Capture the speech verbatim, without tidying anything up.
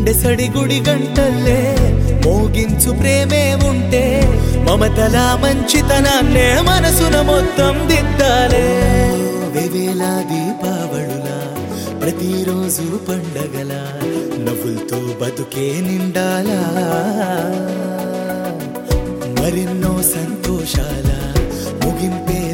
గుండె సడి గుడి గంటల్లే మోగించు ప్రేమే ఉంటే మమతల మంచితనాన్నే మనసున మొత్తం దిద్దాలే వేవేల దీపావళులా ప్రతిరోజు పండగల నవ్వులతో బతుకే నిండాలా మరెన్నో సంతోషాల ముగింపే